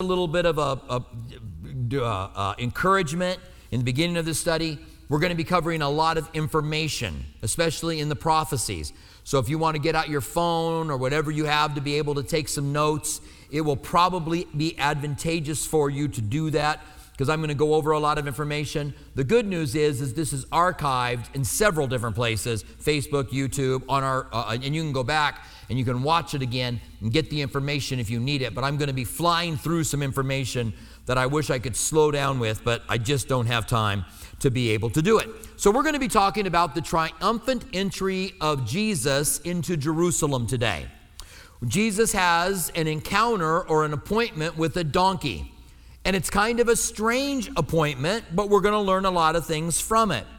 little bit of encouragement in the beginning of this study. We're going to be covering a lot of information, especially in the prophecies. So if you want to get out your phone or whatever you have to be able to take some notes, it will probably be advantageous for you to do that, because I'm going to go over a lot of information. The good news is this is archived in several different places, Facebook, YouTube, on our, and you can go back and you can watch it again and get the information if you need it. But I'm going to be flying through some information that I wish I could slow down with, but I just don't have time to be able to do it. So we're going to be talking about the triumphant entry of Jesus into Jerusalem today. Jesus has an encounter or an appointment with a donkey. And it's kind of a strange appointment, but we're going to learn a lot of things from it.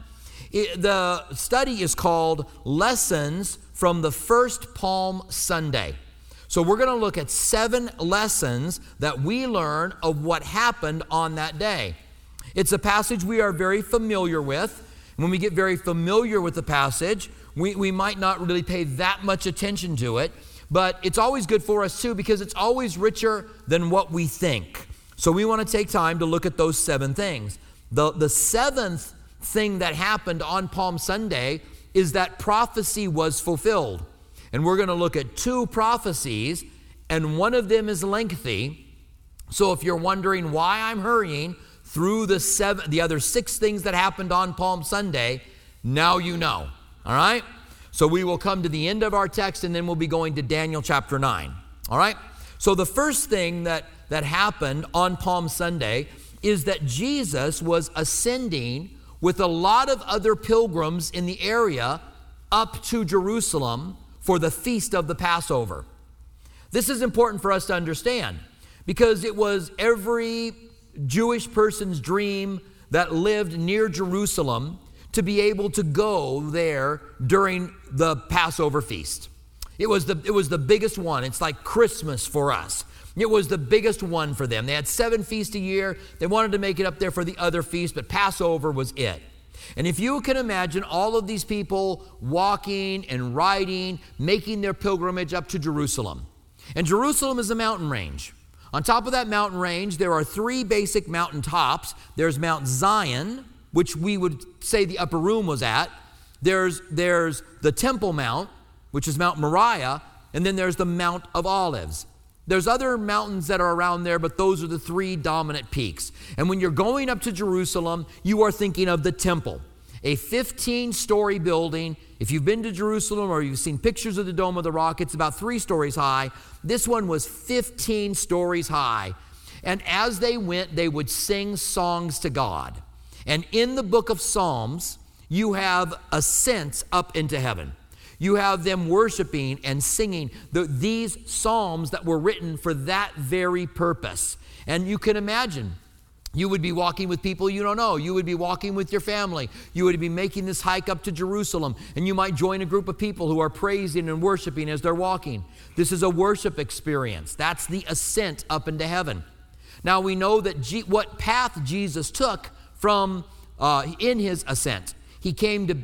The study is called Lessons from the First Palm Sunday. So we're going to look at 7 lessons that we learn of what happened on that day. It's a passage we are very familiar with. When we get very familiar with the passage, we might not really pay that much attention to it, but it's always good for us too, because it's always richer than what we think. So we want to take time to look at those 7 things. The 7th thing that happened on Palm Sunday is that prophecy was fulfilled. And we're going to look at 2 prophecies, and one of them is lengthy. So if you're wondering why I'm hurrying through the other 6 things that happened on Palm Sunday, now you know. All right? So we will come to the end of our text, and then we'll be going to Daniel chapter 9. All right? So the first thing that happened on Palm Sunday is that Jesus was ascending with a lot of other pilgrims in the area up to Jerusalem for the feast of the Passover. This is important for us to understand, because it was every Jewish person's dream that lived near Jerusalem to be able to go there during the Passover feast. It was the biggest one. It's like Christmas for us. It was the biggest one for them. They had 7 feasts a year. They wanted to make it up there for the other feasts, but Passover was it. And if you can imagine all of these people walking and riding, making their pilgrimage up to Jerusalem. And Jerusalem is a mountain range. On top of that mountain range, there are 3 basic mountain tops. There's Mount Zion, which we would say the upper room was at. There's the Temple Mount, which is Mount Moriah, and then there's the Mount of Olives. There's other mountains that are around there, but those are the 3 dominant peaks. And when you're going up to Jerusalem, you are thinking of the temple, a 15-story building. If you've been to Jerusalem or you've seen pictures of the Dome of the Rock, it's about 3 stories high. This one was 15 stories high. And as they went, they would sing songs to God. And in the book of Psalms, you have ascents up into heaven. You have them worshiping and singing these psalms that were written for that very purpose. And you can imagine, you would be walking with people you don't know. You would be walking with your family. You would be making this hike up to Jerusalem, and you might join a group of people who are praising and worshiping as they're walking. This is a worship experience. That's the ascent up into heaven. Now we know that what path Jesus took from in his ascent. He came to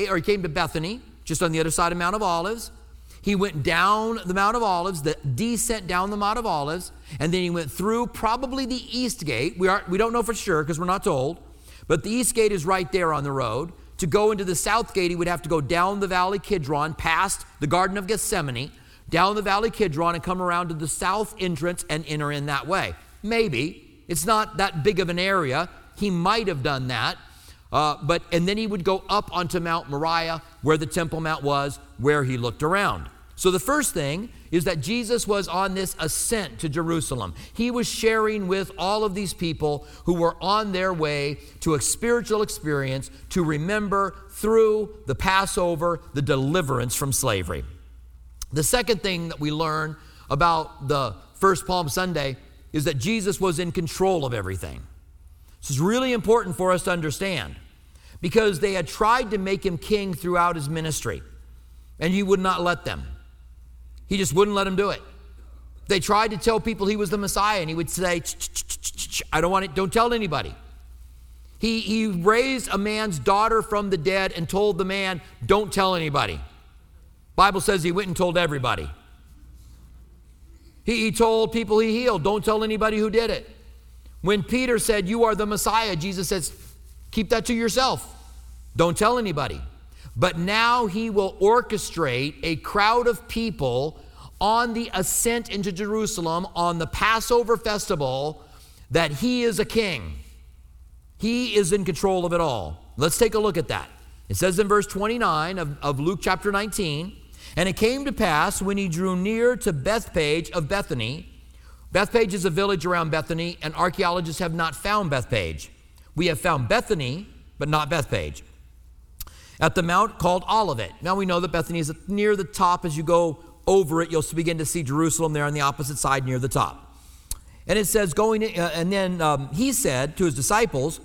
Bethany, just on the other side of Mount of Olives. He went down the Mount of Olives, the descent down the Mount of Olives, and then he went through probably the East Gate. We don't know for sure because we're not told, but the East Gate is right there on the road. To go into the South Gate, he would have to go down the Valley Kidron, past the Garden of Gethsemane, down the Valley Kidron, and come around to the south entrance and enter in that way. Maybe. It's not that big of an area. He might have done that. And then he would go up onto Mount Moriah, where the Temple Mount was, where he looked around. So the first thing is that Jesus was on this ascent to Jerusalem. He was sharing with all of these people who were on their way to a spiritual experience to remember through the Passover, the deliverance from slavery. The second thing that we learn about the first Palm Sunday is that Jesus was in control of everything. This is really important for us to understand, because they had tried to make him king throughout his ministry, and he would not let them. He just wouldn't let them do it. They tried to tell people he was the Messiah, and he would say, I don't want it, don't tell anybody. He raised a man's daughter from the dead and told the man, don't tell anybody. Bible says he went and told everybody. He told people he healed, don't tell anybody who did it. When Peter said, you are the Messiah, Jesus says, keep that to yourself. Don't tell anybody. But now he will orchestrate a crowd of people on the ascent into Jerusalem on the Passover festival that he is a king. He is in control of it all. Let's take a look at that. It says in verse 29 of Luke chapter 19, and it came to pass when he drew near to Bethphage of Bethany. Bethphage is a village around Bethany, and archaeologists have not found Bethphage. We have found Bethany, but not Bethphage. At the mount called Olivet. Now we know that Bethany is near the top. As you go over it, you'll begin to see Jerusalem there on the opposite side near the top. And it says, he said to his disciples,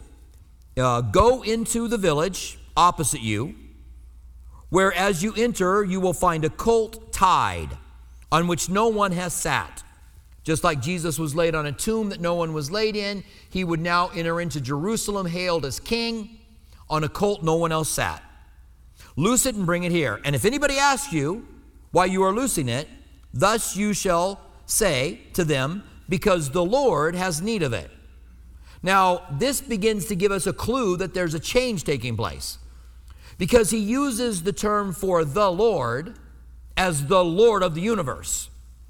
go into the village opposite you, where as you enter, you will find a colt tied, on which no one has sat. Just like Jesus was laid on a tomb that no one was laid in, he would now enter into Jerusalem, hailed as king, on a colt no one else sat. Loose it and bring it here. And if anybody asks you why you are loosing it, thus you shall say to them, because the Lord has need of it. Now, this begins to give us a clue that there's a change taking place, because he uses the term for the Lord as the Lord of the universe.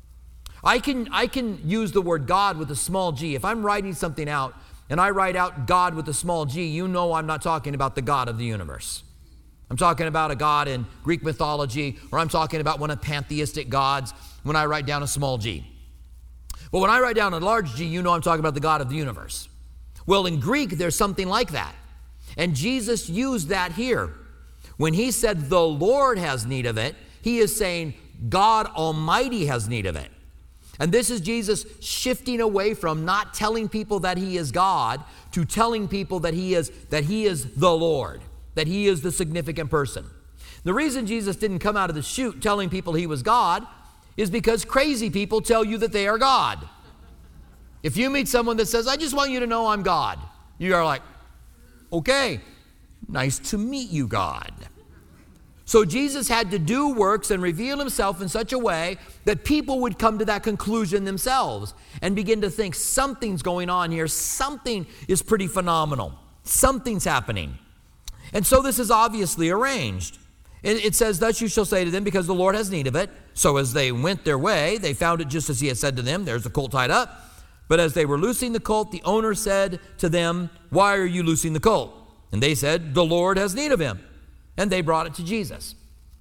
I can use the word God with a small g. If I'm writing something out and I write out God with a small g, you know I'm not talking about the God of the universe. I'm talking about a God in Greek mythology, or I'm talking about one of pantheistic gods when I write down a small g. But when I write down a large G, you know I'm talking about the God of the universe. Well, in Greek, there's something like that. And Jesus used that here. When he said the Lord has need of it, he is saying God Almighty has need of it. And this is Jesus shifting away from not telling people that he is God to telling people that he is the Lord, that he is the significant person. The reason Jesus didn't come out of the chute telling people he was God is because crazy people tell you that they are God. If you meet someone that says, I just want you to know I'm God, you are like, okay, nice to meet you, God. So Jesus had to do works and reveal himself in such a way that people would come to that conclusion themselves and begin to think something's going on here. Something is pretty phenomenal. Something's happening. And so this is obviously arranged. It says, thus you shall say to them, because the Lord has need of it. So as they went their way, they found it just as he had said to them. There's the colt tied up. But as they were loosing the colt, the owner said to them, why are you loosing the colt? And they said, the Lord has need of him. And they brought it to Jesus.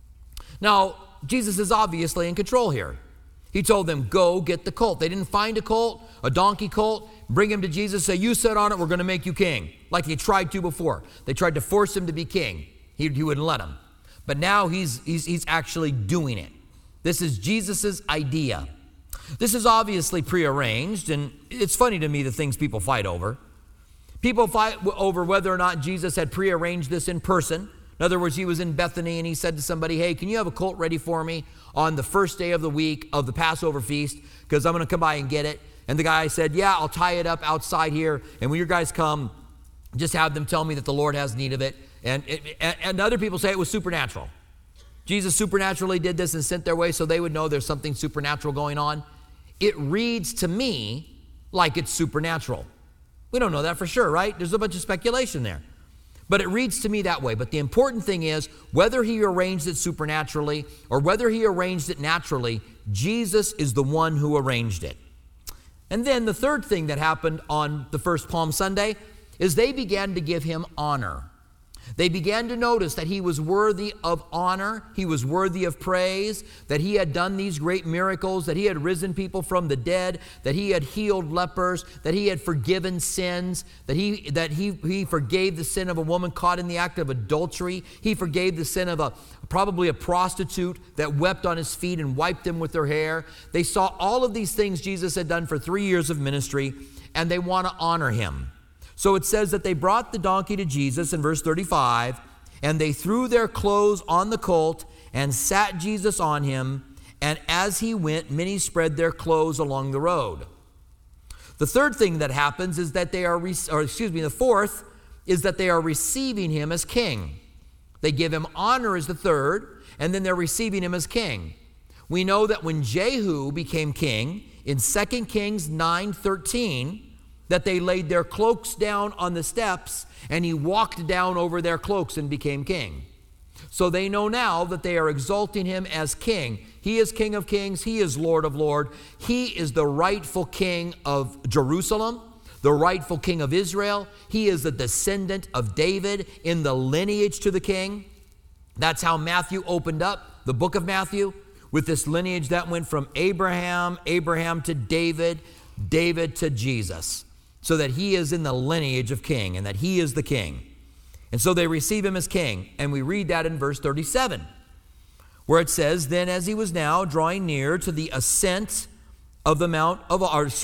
Now, Jesus is obviously in control here. He told them, go get the colt. They didn't find a colt, a donkey colt, bring him to Jesus, say, you sit on it, we're going to make you king, like they tried to before. They tried to force him to be king. He wouldn't let him. But now he's actually doing it. This is Jesus's idea. This is obviously prearranged, and it's funny to me the things people fight over. People fight over whether or not Jesus had prearranged this in person. In other words, he was in Bethany and he said to somebody, hey, can you have a colt ready for me on the first day of the week of the Passover feast, because I'm going to come by and get it. And the guy said, yeah, I'll tie it up outside here, and when your guys come, just have them tell me that the Lord has need of it. And other people say it was supernatural. Jesus supernaturally did this and sent their way so they would know there's something supernatural going on. It reads to me like it's supernatural. We don't know that for sure, right? There's a bunch of speculation there. But it reads to me that way. But the important thing is, whether he arranged it supernaturally or whether he arranged it naturally, Jesus is the one who arranged it. And then the third thing that happened on the first Palm Sunday is they began to give him honor. They began to notice that he was worthy of honor, he was worthy of praise, that he had done these great miracles, that he had risen people from the dead, that he had healed lepers, that he had forgiven sins, that he forgave the sin of a woman caught in the act of adultery. He forgave the sin of probably a prostitute that wept on his feet and wiped them with her hair. They saw all of these things Jesus had done for 3 years of ministry, and they want to honor him. So it says that they brought the donkey to Jesus in verse 35, and they threw their clothes on the colt and sat Jesus on him, and as he went, many spread their clothes along the road. The third thing that happens is that the fourth is that they are receiving him as king. They give him honor as the third, and then they're receiving him as king. We know that when Jehu became king in 2 Kings 9:13 that they laid their cloaks down on the steps and he walked down over their cloaks and became king. So they know now that they are exalting him as king. He is King of Kings. He is Lord of Lords. He is the rightful king of Jerusalem, the rightful king of Israel. He is the descendant of David in the lineage to the king. That's how Matthew opened up the book of Matthew, with this lineage that went from Abraham to David, David to Jesus, so that he is in the lineage of king and that he is the king. And so they receive him as king. And we read that in verse 37, where it says, then as he was now drawing near to the descent of the Mount of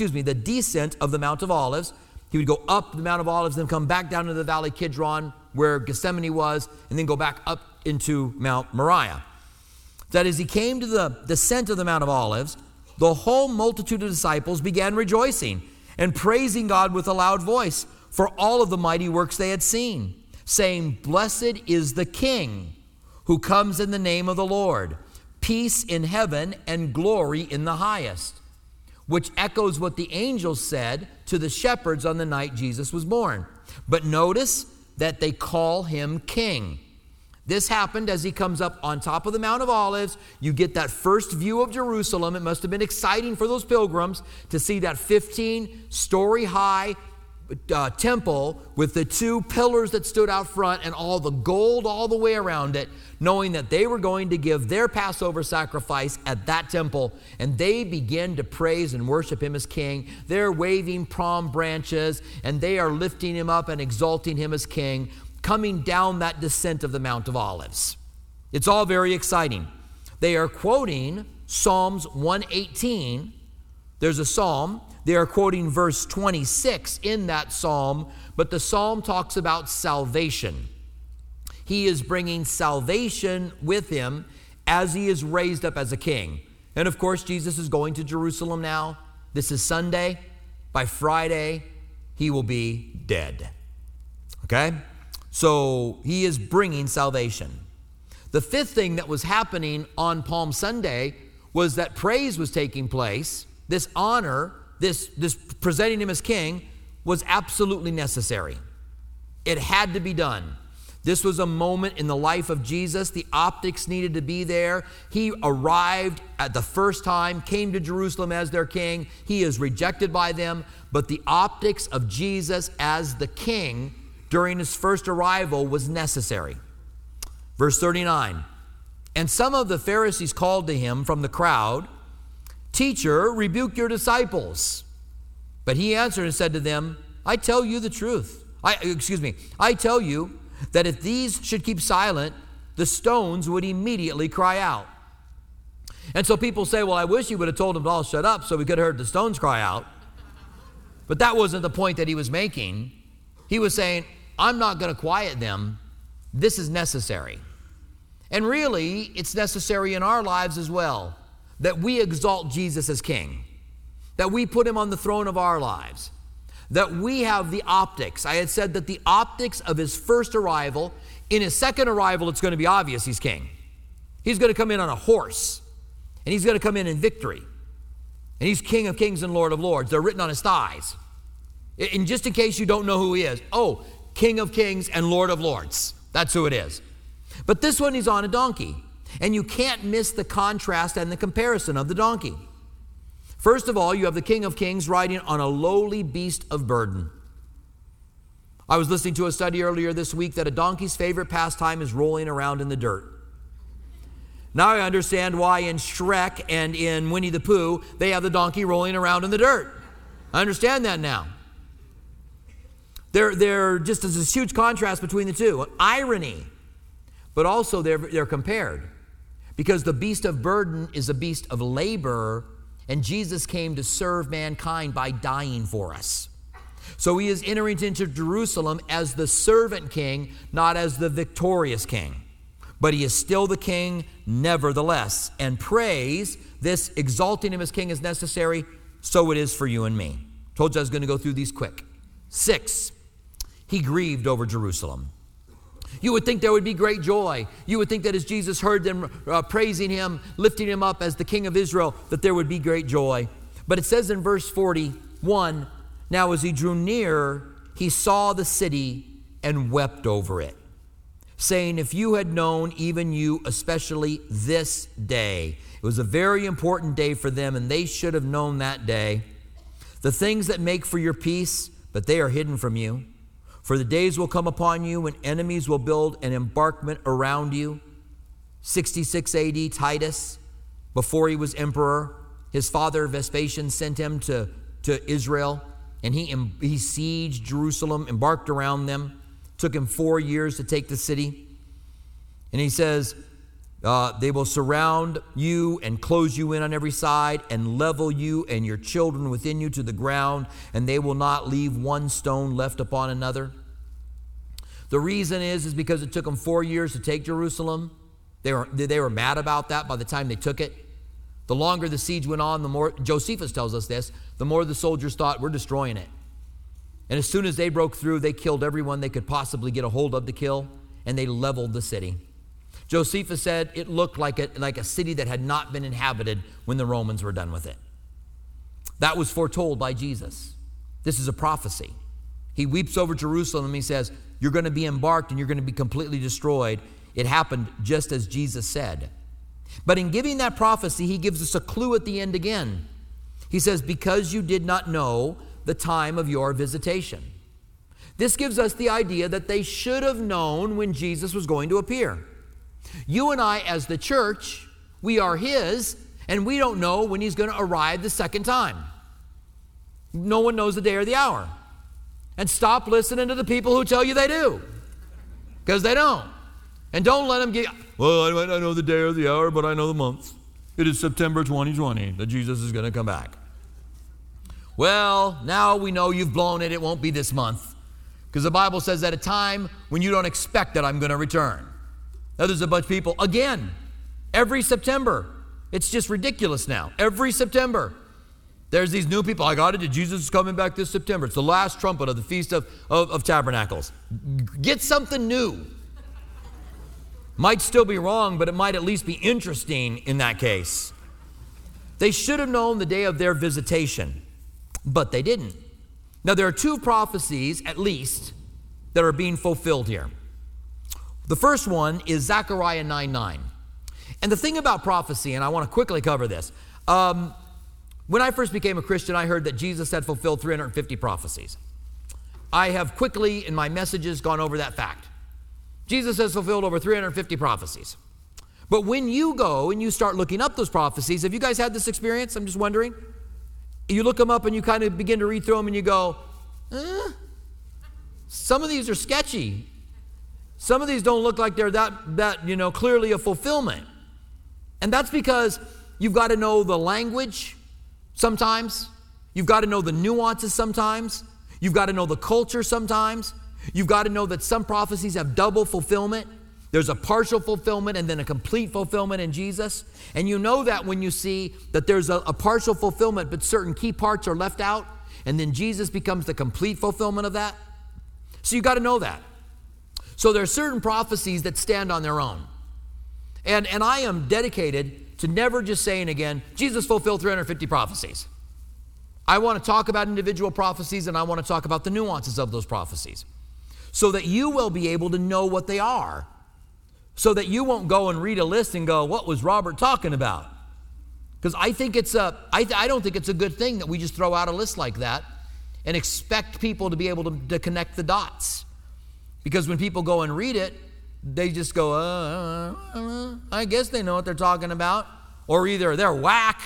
Olives, he would go up the Mount of Olives, then come back down to the Valley Kidron, where Gethsemane was, and then go back up into Mount Moriah. That as he came to the descent of the Mount of Olives, the whole multitude of disciples began rejoicing and praising God with a loud voice for all of the mighty works they had seen, saying, blessed is the King who comes in the name of the Lord, peace in heaven and glory in the highest, which echoes what the angels said to the shepherds on the night Jesus was born. But notice that they call him king. This happened as he comes up on top of the Mount of Olives. You get that first view of Jerusalem. It must have been exciting for those pilgrims to see that 15-story high temple with the two pillars that stood out front and all the gold all the way around it, knowing that they were going to give their Passover sacrifice at that temple. And they begin to praise and worship him as king. They're waving palm branches and they are lifting him up and exalting him as king, coming down that descent of the Mount of Olives. It's all very exciting. They are quoting Psalms 118. There's a psalm. They are quoting verse 26 in that psalm, but the psalm talks about salvation. He is bringing salvation with him as he is raised up as a king. And of course, Jesus is going to Jerusalem now. This is Sunday. By Friday, he will be dead. Okay? So he is bringing salvation. The fifth thing that was happening on Palm Sunday was that praise was taking place. This honor, this presenting him as king, was absolutely necessary. It had to be done. This was a moment in the life of Jesus. The optics needed to be there. He arrived at the first time, came to Jerusalem as their king. He is rejected by them, but the optics of Jesus as the king during his first arrival was necessary. Verse 39, and some of the Pharisees called to him from the crowd, teacher, rebuke your disciples. But he answered and said to them, I tell you the truth. I tell you that if these should keep silent, the stones would immediately cry out. And so people say, well, I wish he would have told them to all shut up so we could have heard the stones cry out. But that wasn't the point that he was making. He was saying, I'm not going to quiet them. This is necessary. And really, it's necessary in our lives as well, that we exalt Jesus as king, that we put him on the throne of our lives, that we have the optics. I had said that the optics of his first arrival, in his second arrival, it's going to be obvious he's king. He's going to come in on a horse, and he's going to come in victory. And he's King of Kings and Lord of Lords. They're written on his thighs. And just in case you don't know who he is, King of Kings and Lord of Lords. That's who it is. But this one, he's on a donkey. And you can't miss the contrast and the comparison of the donkey. First of all, you have the King of Kings riding on a lowly beast of burden. I was listening to a study earlier this week that a donkey's favorite pastime is rolling around in the dirt. Now I understand why in Shrek and in Winnie the Pooh, they have the donkey rolling around in the dirt. I understand that now. They're just as a huge contrast between the two. Irony. But also they're compared. Because the beast of burden is a beast of labor, and Jesus came to serve mankind by dying for us. So he is entering into Jerusalem as the servant king, not as the victorious king. But he is still the king nevertheless. And praise, this exalting him as king, is necessary. So it is for you and me. Told you I was going to go through these quick. 6, he grieved over Jerusalem. You would think there would be great joy. You would think that as Jesus heard them praising him, lifting him up as the King of Israel, that there would be great joy. But it says in verse 41, now as he drew near, he saw the city and wept over it, saying, if you had known, even you, especially this day. It was a very important day for them, and they should have known that day. The things that make for your peace, but they are hidden from you. For the days will come upon you when enemies will build an embankment around you. 66 AD, Titus, before he was emperor, his father Vespasian sent him to Israel, and he sieged Jerusalem, embarked around them. Took him 4 years to take the city. And he says, they will surround you and close you in on every side and level you and your children within you to the ground, and they will not leave one stone left upon another. The reason is because it took them 4 years to take Jerusalem. They were mad about that by the time they took it. The longer the siege went on, the more, Josephus tells us this, the more the soldiers thought, we're destroying it. And as soon as they broke through, they killed everyone they could possibly get a hold of to kill, and they leveled the city. Josephus said it looked like a city that had not been inhabited when the Romans were done with it. That was foretold by Jesus. This is a prophecy. He weeps over Jerusalem and he says, you're going to be embarked and you're going to be completely destroyed. It happened just as Jesus said. But in giving that prophecy, he gives us a clue at the end again. He says, because you did not know the time of your visitation. This gives us the idea that they should have known when Jesus was going to appear. You and I, as the church, we are his, and we don't know when he's going to arrive the second time. No one knows the day or the hour. And stop listening to the people who tell you they do, because they don't. And don't let them get, well, I might not know the day or the hour, but I know the month. It is September 2020 that Jesus is going to come back. Well, now we know you've blown it. It won't be this month, because the Bible says at a time when you don't expect that I'm going to return. Now there's a bunch of people, again, every September. It's just ridiculous now. Every September, there's these new people. I got it. Jesus is coming back this September. It's the last trumpet of the Feast of Tabernacles. Get something new. Might still be wrong, but it might at least be interesting in that case. They should have known the day of their visitation, but they didn't. Now, there are two prophecies, at least, that are being fulfilled here. The first one is Zechariah 9:9. And the thing about prophecy, and I want to quickly cover this. When I first became a Christian, I heard that Jesus had fulfilled 350 prophecies. I have quickly, in my messages, gone over that fact. Jesus has fulfilled over 350 prophecies. But when you go and you start looking up those prophecies, have you guys had this experience? I'm just wondering. You look them up and you kind of begin to read through them and you go, some of these are sketchy. Some of these don't look like they're that clearly a fulfillment. And that's because you've got to know the language sometimes. You've got to know the nuances sometimes. You've got to know the culture sometimes. You've got to know that some prophecies have double fulfillment. There's a partial fulfillment and then a complete fulfillment in Jesus. And you know that when you see that there's a partial fulfillment, but certain key parts are left out, and then Jesus becomes the complete fulfillment of that. So you've got to know that. So there are certain prophecies that stand on their own. And I am dedicated to never just saying again, Jesus fulfilled 350 prophecies. I want to talk about individual prophecies, and I want to talk about the nuances of those prophecies, so that you will be able to know what they are, so that you won't go and read a list and go, what was Robert talking about? Because I don't think it's a good thing that we just throw out a list like that and expect people to be able to connect the dots. Because when people go and read it, they just go, I guess they know what they're talking about. Or either they're whack.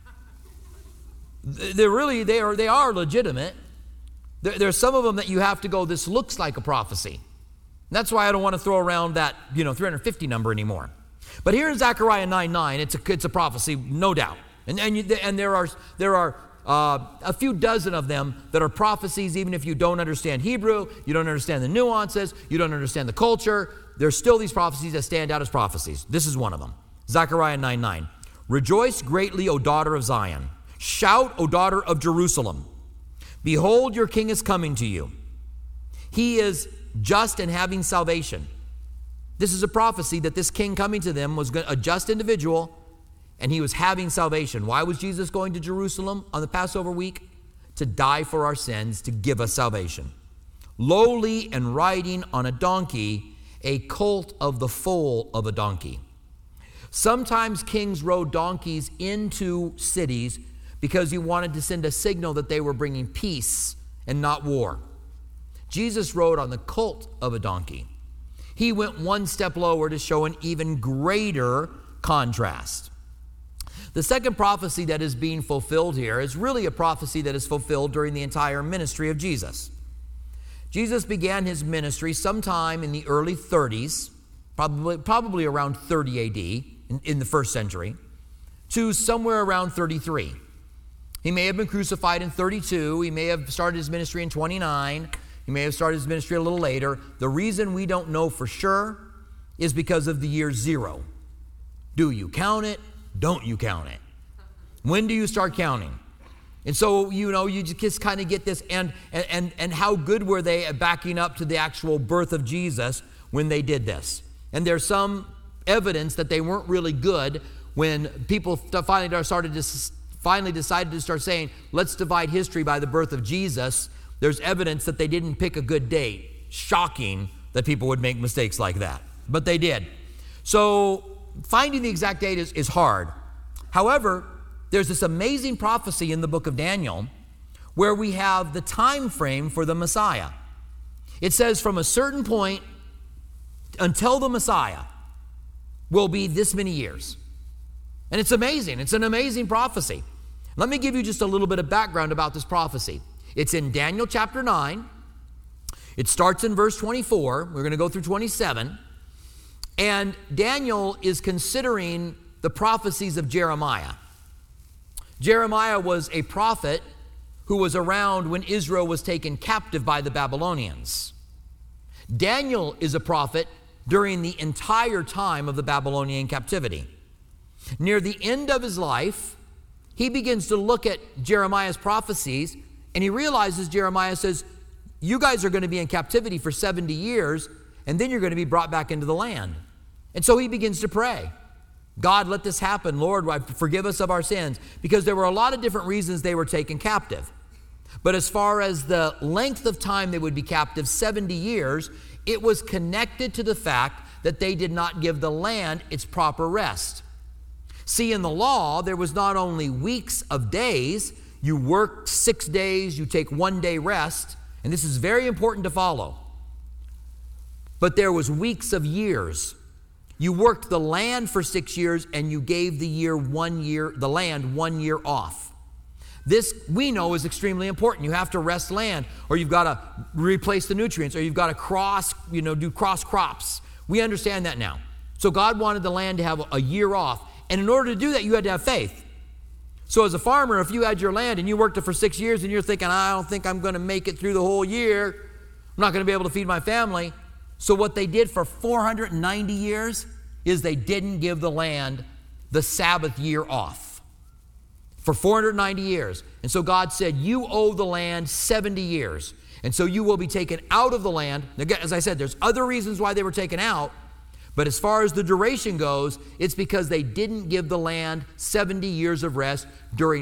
They are legitimate. There's some of them that you have to go, this looks like a prophecy. That's why I don't want to throw around that 350 number anymore. But here in Zechariah 9:9, it's a prophecy, no doubt. And there are a few dozen of them that are prophecies, even if you don't understand Hebrew, you don't understand the nuances, you don't understand the culture. There's still these prophecies that stand out as prophecies. This is one of them. Zechariah 9:9. Rejoice greatly, O daughter of Zion. Shout, O daughter of Jerusalem. Behold, your king is coming to you. He is just and having salvation. This is a prophecy that this king coming to them was a just individual. and he was having salvation. Why was Jesus going to Jerusalem on the Passover week? To die for our sins, to give us salvation. Lowly and riding on a donkey, a colt of the foal of a donkey. Sometimes kings rode donkeys into cities because he wanted to send a signal that they were bringing peace and not war. Jesus rode on the colt of a donkey. He went one step lower to show an even greater contrast. The second prophecy that is being fulfilled here is really a prophecy that is fulfilled during the entire ministry of Jesus. Jesus began his ministry sometime in the early 30s, probably around 30 AD in the first century, to somewhere around 33. He may have been crucified in 32. He may have started his ministry in 29. He may have started his ministry a little later. The reason we don't know for sure is because of the year 0. Do you count it? Don't you count it? When do you start counting? And so, you just kind of get this, and how good were they at backing up to the actual birth of Jesus when they did this? And there's some evidence that they weren't really good when people finally decided to start saying, let's divide history by the birth of Jesus. There's evidence that they didn't pick a good date. Shocking that people would make mistakes like that, but they did. So finding the exact date is hard. However, there's this amazing prophecy in the book of Daniel where we have the time frame for the Messiah. It says from a certain point until the Messiah will be this many years. And it's amazing. It's an amazing prophecy. Let me give you just a little bit of background about this prophecy. It's in Daniel chapter 9. It starts in verse 24. We're going to go through 27. And Daniel is considering the prophecies of Jeremiah. Jeremiah was a prophet who was around when Israel was taken captive by the Babylonians. Daniel is a prophet during the entire time of the Babylonian captivity. Near the end of his life, he begins to look at Jeremiah's prophecies, and he realizes Jeremiah says, you guys are going to be in captivity for 70 years, and then you're going to be brought back into the land. And so he begins to pray. God, let this happen. Lord, forgive us of our sins. Because there were a lot of different reasons they were taken captive. But as far as the length of time they would be captive, 70 years, it was connected to the fact that they did not give the land its proper rest. See, in the law, there was not only weeks of days. You work 6 days, you take 1 day rest. And this is very important to follow. But there was weeks of years. You worked the land for 6 years, and you gave the land 1 year off. This, we know, is extremely important. You have to rest land, or you've got to replace the nutrients, or you've got to do cross crops. We understand that now. So God wanted the land to have a year off. And in order to do that, you had to have faith. So as a farmer, if you had your land and you worked it for 6 years and you're thinking, I don't think I'm going to make it through the whole year, I'm not going to be able to feed my family. So what they did for 490 years is they didn't give the land the Sabbath year off. For 490 years. And so God said, you owe the land 70 years. And so you will be taken out of the land. Again, as I said, there's other reasons why they were taken out. But as far as the duration goes, it's because they didn't give the land 70 years of rest during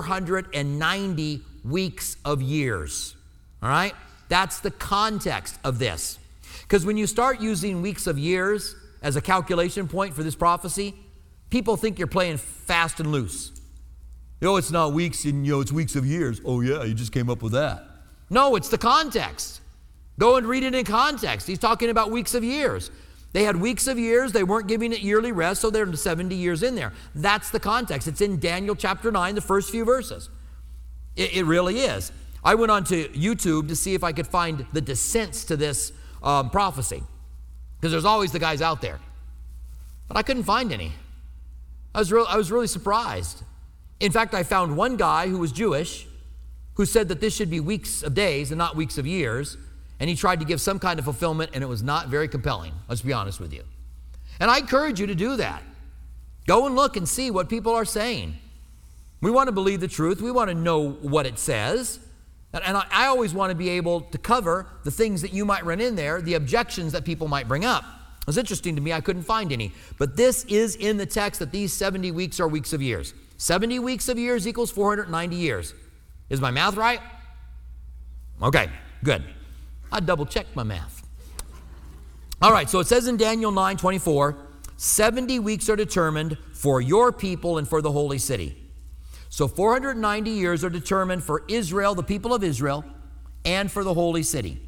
490 weeks of years. All right? That's the context of this. Because when you start using weeks of years as a calculation point for this prophecy, people think you're playing fast and loose. It's not weeks, and it's weeks of years. Oh yeah, you just came up with that. No, it's the context. Go and read it in context. He's talking about weeks of years. They had weeks of years. They weren't giving it yearly rest, so there's 70 years in there. That's the context. It's in Daniel chapter 9, the first few verses. It really is. I went on to YouTube to see if I could find the dissents to this prophecy, because there's always the guys out there. But I couldn't find any. I was really surprised. In fact, I found one guy who was Jewish who said that this should be weeks of days and not weeks of years. And he tried to give some kind of fulfillment, and it was not very compelling. Let's be honest with you. And I encourage you to do that. Go and look and see what people are saying. We want to believe the truth. We want to know what it says. And I always want to be able to cover the things that you might run in there, the objections that people might bring up. It was interesting to me, I couldn't find any. But this is in the text that these 70 weeks are weeks of years. 70 weeks of years equals 490 years. Is my math right? Okay, good. I double checked my math. All right, so it says in Daniel 9:24, 70 weeks are determined for your people and for the holy city. So 490 years are determined for Israel, the people of Israel, and for the holy city.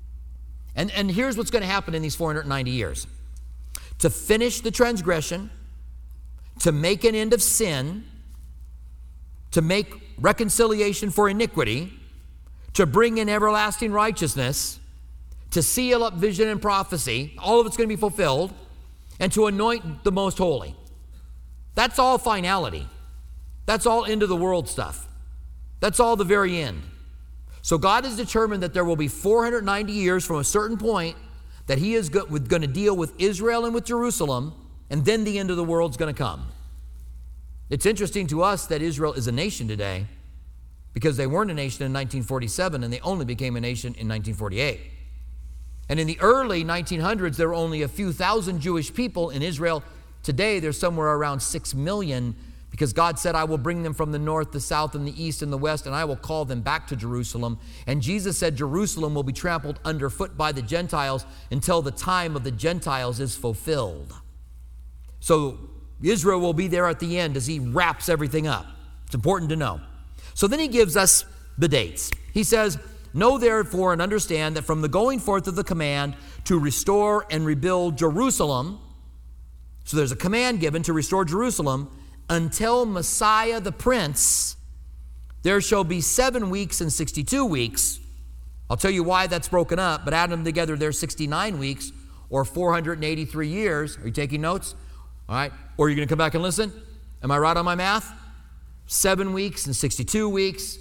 And here's what's going to happen in these 490 years. To finish the transgression, to make an end of sin, to make reconciliation for iniquity, to bring in everlasting righteousness, to seal up vision and prophecy, all of it's going to be fulfilled, and to anoint the most holy. That's all finality. That's all end of the world stuff. That's all the very end. So God has determined that there will be 490 years from a certain point that he is going to deal with Israel and with Jerusalem, and then the end of the world's going to come. It's interesting to us that Israel is a nation today because they weren't a nation in 1947 and they only became a nation in 1948. And in the early 1900s, there were only a few thousand Jewish people in Israel. Today, there's somewhere around 6 million because God said, I will bring them from the north, the south, and the east, and the west, and I will call them back to Jerusalem. And Jesus said Jerusalem will be trampled underfoot by the Gentiles until the time of the Gentiles is fulfilled. So Israel will be there at the end as he wraps everything up. It's important to know. So then he gives us the dates. He says, know therefore and understand that from the going forth of the command to restore and rebuild Jerusalem, so there's a command given to restore Jerusalem, until Messiah the Prince, there shall be 7 weeks and 62 weeks. I'll tell you why that's broken up, but add them together, there's 69 weeks or 483 years. Are you taking notes? All right. Or are you going to come back and listen? Am I right on my math? 7 weeks and 62 weeks,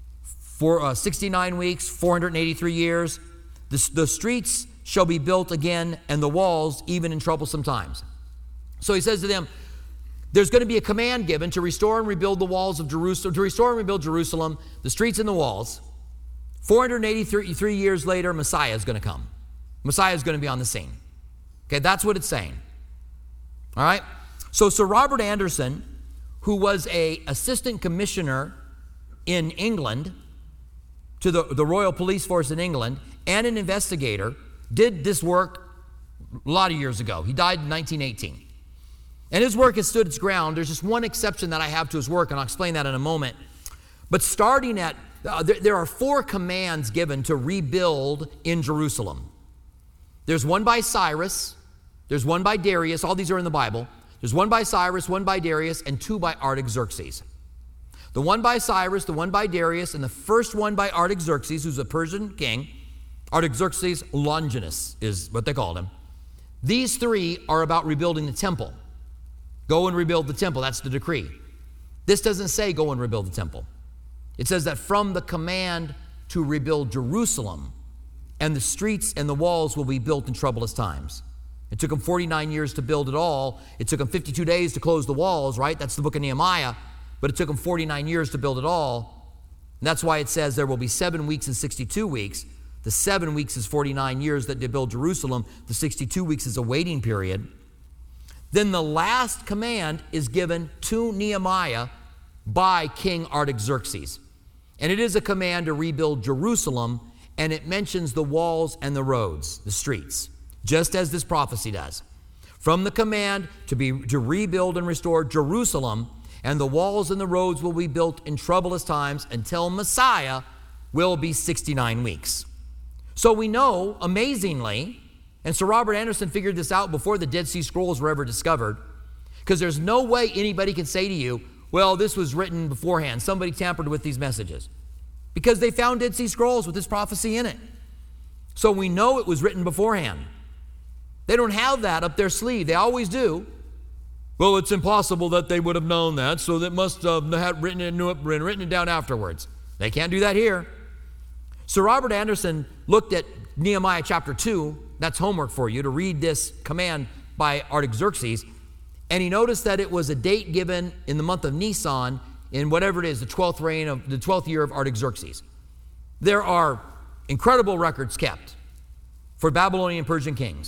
69 weeks, 483 years. The streets shall be built again, and the walls even in troublesome times. So he says to them, there's going to be a command given to restore and rebuild the walls of Jerusalem, to restore and rebuild Jerusalem, the streets and the walls. 483 years later, Messiah is going to come. Messiah is going to be on the scene. Okay, that's what it's saying. All right? So Sir Robert Anderson, who was an assistant commissioner in England to the Royal Police Force in England and an investigator, did this work a lot of years ago. He died in 1918. And his work has stood its ground. There's just one exception that I have to his work, and I'll explain that in a moment. But starting at, there are 4 commands given to rebuild in Jerusalem. There's one by Cyrus, there's one by Darius, all these are in the Bible. There's one by Cyrus, one by Darius, and 2 by Artaxerxes. The one by Cyrus, the one by Darius, and the first one by Artaxerxes, who's a Persian king. Artaxerxes Longinus is what they called him. These 3 are about rebuilding the temple. Go and rebuild the temple. That's the decree. This doesn't say go and rebuild the temple. It says that from the command to rebuild Jerusalem, and the streets and the walls will be built in troublous times. It took them 49 years to build it all. It took them 52 days to close the walls, right? That's the book of Nehemiah. But it took them 49 years to build it all. And that's why it says there will be 7 weeks and 62 weeks. The 7 weeks is 49 years that they build Jerusalem. The 62 weeks is a waiting period. Then the last command is given to Nehemiah by King Artaxerxes. And it is a command to rebuild Jerusalem, and it mentions the walls and the roads, the streets, just as this prophecy does. From the command to rebuild and restore Jerusalem, and the walls and the roads will be built in troublous times until Messiah will be 69 weeks. So we know, amazingly, and Sir Robert Anderson figured this out before the Dead Sea Scrolls were ever discovered, because there's no way anybody can say to you, well, this was written beforehand. Somebody tampered with these messages. Because they found Dead Sea Scrolls with this prophecy in it. So we know it was written beforehand. They don't have that up their sleeve. They always do. Well, it's impossible that they would have known that, so they must have written it down afterwards. They can't do that here. Sir Robert Anderson looked at Nehemiah chapter 2. That's homework for you, to read this command by Artaxerxes. And he noticed that it was a date given in the month of Nisan in whatever it is, the 12th year of Artaxerxes. There are incredible records kept for Babylonian and Persian kings.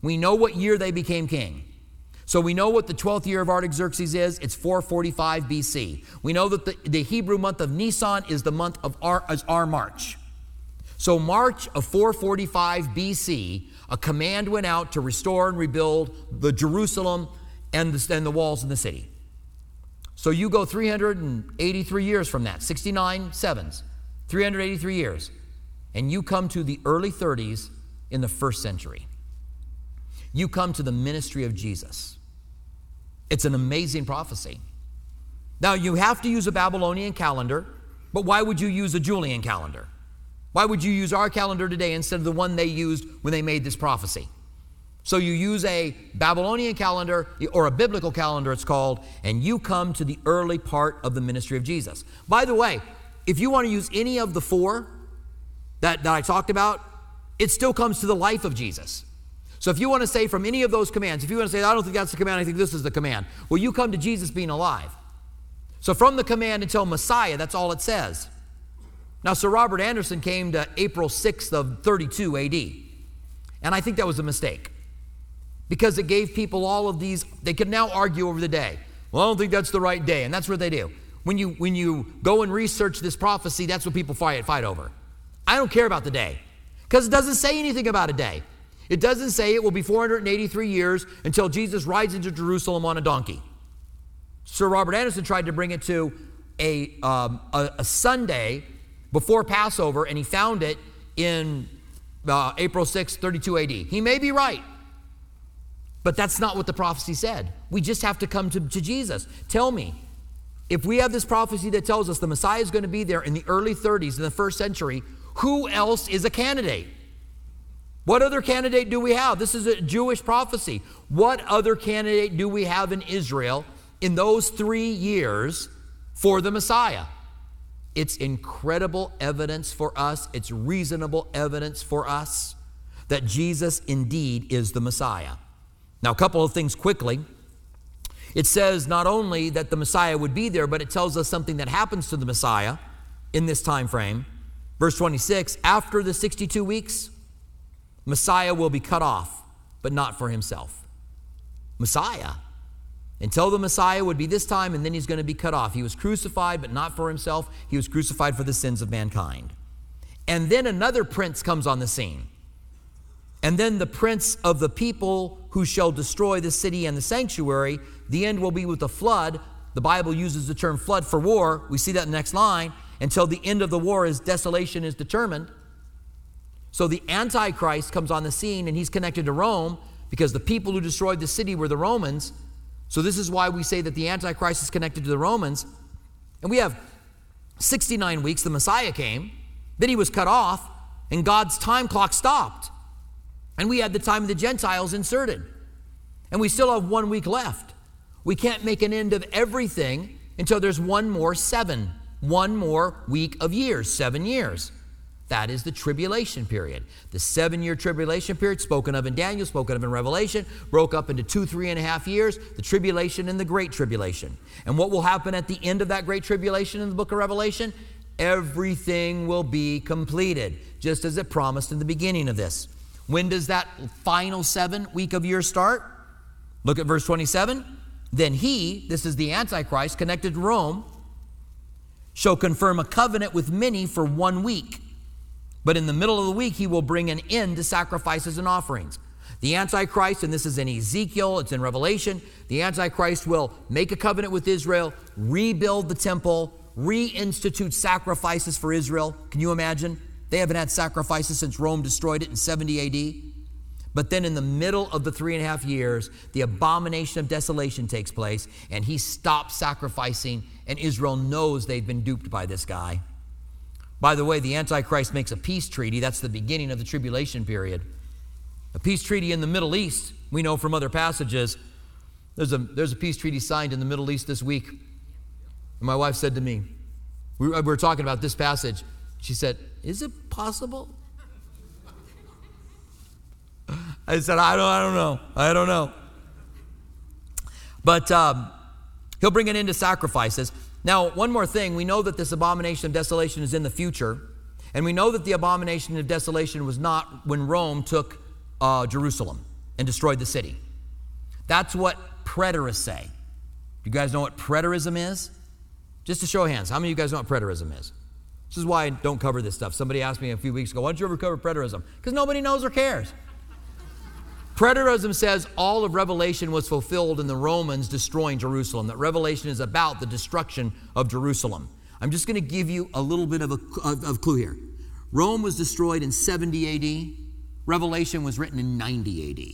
We know what year they became king. So we know what the 12th year of Artaxerxes is. It's 445 BC. We know that the Hebrew month of Nisan is the month of our March. So March of 445 BC, a command went out to restore and rebuild the Jerusalem and the walls in the city. So you go 383 years from that, 69 sevens, 383 years, and you come to the early 30s in the first century. You come to the ministry of Jesus. It's an amazing prophecy. Now, you have to use a Babylonian calendar, but why would you use a Julian calendar? Why would you use our calendar today instead of the one they used when they made this prophecy? So you use a Babylonian calendar, or a biblical calendar it's called, and you come to the early part of the ministry of Jesus. By the way, if you want to use any of the four that I talked about, it still comes to the life of Jesus. So if you want to say from any of those commands, if you want to say, I don't think that's the command, I think this is the command, well, you come to Jesus being alive. So from the command until Messiah, that's all it says. Now, Sir Robert Anderson came to April 6th of 32 AD. And I think that was a mistake, because it gave people all of these, they could now argue over the day. Well, I don't think that's the right day, and that's what they do. When you go and research this prophecy, that's what people fight over. I don't care about the day, because it doesn't say anything about a day. It doesn't say it will be 483 years until Jesus rides into Jerusalem on a donkey. Sir Robert Anderson tried to bring it to a Sunday before Passover, and he found it in April 6, 32 AD. He may be right, but that's not what the prophecy said. We just have to come to Jesus. Tell me, if we have this prophecy that tells us the Messiah is going to be there in the early 30s in the first century, who else is a candidate? What other candidate do we have? This is a Jewish prophecy. What other candidate do we have in Israel in those 3 years for the Messiah? It's incredible evidence for us. It's reasonable evidence for us that Jesus indeed is the Messiah. Now, a couple of things quickly. It says not only that the Messiah would be there, but it tells us something that happens to the Messiah in this time frame. Verse 26, after the 62 weeks, Messiah will be cut off, but not for himself. Messiah. Until the Messiah would be this time, and then he's going to be cut off. He was crucified, but not for himself. He was crucified for the sins of mankind. And then another prince comes on the scene. And then the prince of the people who shall destroy the city and the sanctuary, the end will be with a flood. The Bible uses the term flood for war. We see that in the next line. Until the end of the war is desolation is determined. So the Antichrist comes on the scene, and he's connected to Rome because the people who destroyed the city were the Romans. So this is why we say that the Antichrist is connected to the Romans. And we have 69 weeks, the Messiah came, then he was cut off, and God's time clock stopped. And we had the time of the Gentiles inserted. And we still have 1 week left. We can't make an end of everything until there's one more week of years, 7 years. That is the tribulation period. The 7-year tribulation period, spoken of in Daniel, spoken of in Revelation, broke up into 3.5 years, the tribulation and the great tribulation. And what will happen at the end of that great tribulation in the book of Revelation? Everything will be completed, just as it promised in the beginning of this. When does that final 7 week of years start? Look at verse 27. Then he, this is the Antichrist connected to Rome, shall confirm a covenant with many for 1 week. But in the middle of the week, he will bring an end to sacrifices and offerings. The Antichrist, and this is in Ezekiel, it's in Revelation, the Antichrist will make a covenant with Israel, rebuild the temple, reinstitute sacrifices for Israel. Can you imagine? They haven't had sacrifices since Rome destroyed it in 70 AD. But then in the middle of the 3.5 years, the abomination of desolation takes place, and he stops sacrificing, and Israel knows they've been duped by this guy. By the way, the Antichrist makes a peace treaty. That's the beginning of the tribulation period. A peace treaty in the Middle East, we know from other passages. There's a peace treaty signed in the Middle East this week. And my wife said to me, we were talking about this passage. She said, is it possible? I said, I don't know. But he'll bring an end to sacrifices. Now, one more thing. We know that this abomination of desolation is in the future. And we know that the abomination of desolation was not when Rome took Jerusalem. and destroyed the city. That's what preterists say. You guys know what preterism is? Just to show of hands, how many of you guys know what preterism is? This is why I don't cover this stuff. Somebody asked me a few weeks ago, why don't you ever cover preterism? Because nobody knows or cares. Preterism says all of Revelation was fulfilled in the Romans destroying Jerusalem, that Revelation is about the destruction of Jerusalem. I'm just going to give you a little bit of a clue here. Rome was destroyed in 70 AD. Revelation was written in 90 AD.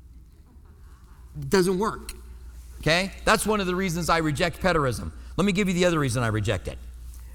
It doesn't work, okay? That's one of the reasons I reject preterism. Let me give you the other reason I reject it.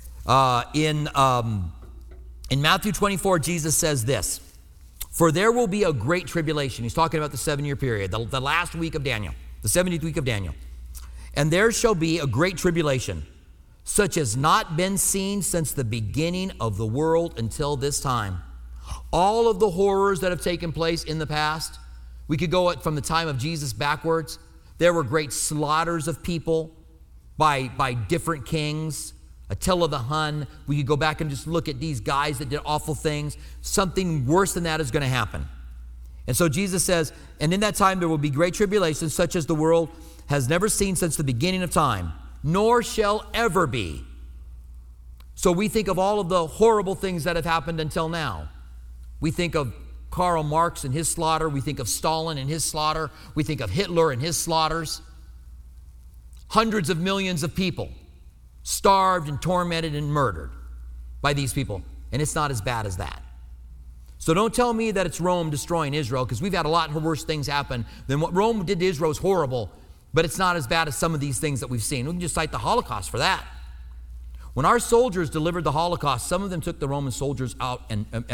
In Matthew 24, Jesus says this, for there will be a great tribulation. He's talking about the 7-year period, the last week of Daniel, the 70th week of Daniel. And there shall be a great tribulation, such as not been seen since the beginning of the world until this time. All of the horrors that have taken place in the past, we could go from the time of Jesus backwards. There were great slaughters of people by different kings. Attila the Hun. We could go back and just look at these guys that did awful things. Something worse than that is going to happen. And so Jesus says, and in that time there will be great tribulation, such as the world has never seen since the beginning of time, nor shall ever be. So we think of all of the horrible things that have happened until now. We think of Karl Marx and his slaughter. We think of Stalin and his slaughter. We think of Hitler and his slaughters. Hundreds of millions of people starved and tormented and murdered by these people. And it's not as bad as that. So don't tell me that it's Rome destroying Israel, because we've had a lot worse things happen than what Rome did to Israel is horrible, but it's not as bad as some of these things that we've seen. We can just cite the Holocaust for that. When our soldiers delivered the Holocaust, some of them took the Roman soldiers out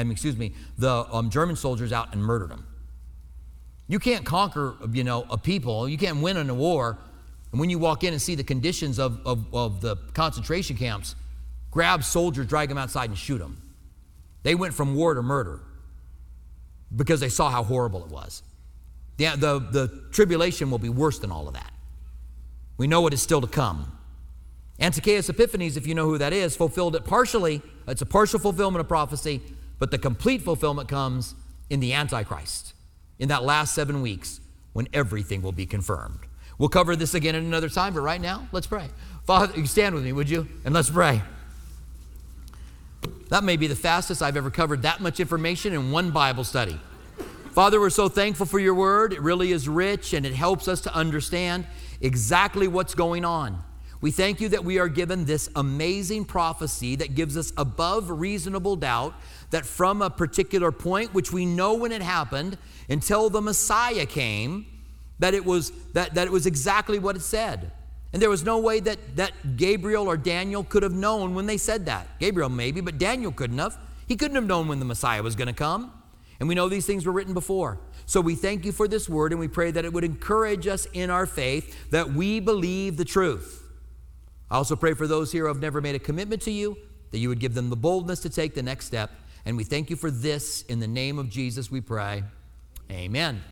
the German soldiers out and murdered them. You can't conquer, a people. You can't win in a war. And when you walk in and see the conditions of the concentration camps, grab soldiers, drag them outside and shoot them. They went from war to murder because they saw how horrible it was. The tribulation will be worse than all of that. We know what is still to come. Antiochus Epiphanes, if you know who that is, fulfilled it partially. It's a partial fulfillment of prophecy, but the complete fulfillment comes in the Antichrist, in that last 7 weeks when everything will be confirmed. We'll cover this again at another time, but right now, let's pray. Father, you stand with me, would you? And let's pray. That may be the fastest I've ever covered that much information in one Bible study. Father, we're so thankful for your word. It really is rich, and it helps us to understand exactly what's going on. We thank you that we are given this amazing prophecy that gives us above reasonable doubt that from a particular point, which we know when it happened, until the Messiah came, that it was exactly what it said. And there was no way that Gabriel or Daniel could have known when they said that. Gabriel maybe, but Daniel couldn't have. He couldn't have known when the Messiah was going to come. And we know these things were written before. So we thank you for this word, and we pray that it would encourage us in our faith, that we believe the truth. I also pray for those here who have never made a commitment to you, that you would give them the boldness to take the next step. And we thank you for this. In the name of Jesus we pray. Amen.